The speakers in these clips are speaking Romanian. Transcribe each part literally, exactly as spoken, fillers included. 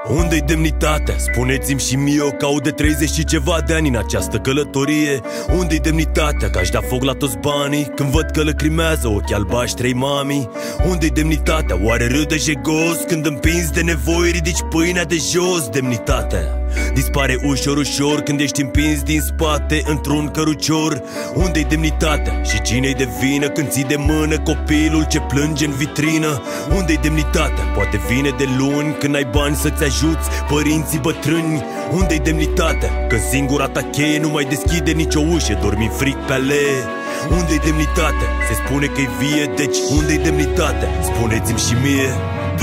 Unde-i demnitatea? Spuneți-mi și mie, că au de treizeci și ceva de ani în această călătorie. Unde-i demnitatea? Că aș da foc la toți banii când văd că lăcrimează ochii albaștrei mami. Unde-i demnitatea? Oare râde jegos când împinzi de nevoi ridici pâinea de jos? Demnitatea dispare ușor, ușor când ești împins din spate într-un cărucior. Unde-i demnitatea? Și cine-i de vină când ții de mână copilul ce plânge în vitrină? Unde-i demnitatea? Poate vine de luni când ai bani să-ți ajuți părinții bătrâni. Unde-i demnitatea? Când singura ta cheie nu mai deschide nicio ușă, dormi în fric pe alee. Unde-i demnitatea? Se spune că-i vie, deci unde-i demnitatea? Spuneți-mi și mie.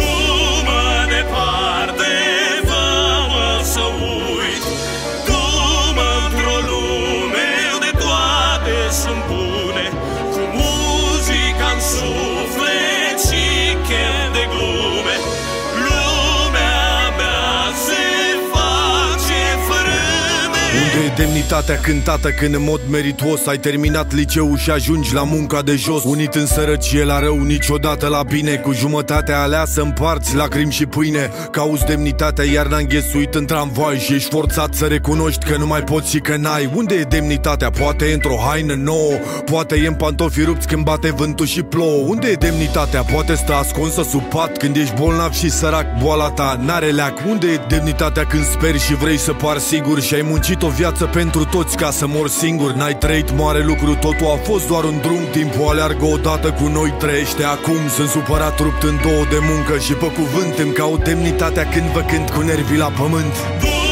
Sunt bune, cu muzica în suflet și chef de glume. Lumea mea se face fărâme. Unde e demnitatea cântată când în mod meritos ai terminat liceul și ajungi la munca de jos? Unit în sărăcie la rău, niciodată la bine, cu jumătatea aleasă împarți lacrimi și pâine. Cauți demnitatea iarna înghesuit în tramvai și ești forțat să recunoști că nu mai poți și că n-ai. Unde e demnitatea? Poate e într-o haină nouă, poate e în pantofi rupți când bate vântul și plouă. Unde e demnitatea? Poate stă ascunsă sub pat când ești bolnav și sărac, boala ta n-are leac. Unde e demnitatea când speri și vrei să pari sigur și ai muncit o viață pentru toți ca să mori singur? N-ai trăit mare lucru, totul a fost doar un drum. Timpul aleargă odată cu noi, trăiește acum. Sunt supărat, rupt în două de muncă și pe cuvânt îmi caut demnitatea când vă cânt cu nervii la pământ.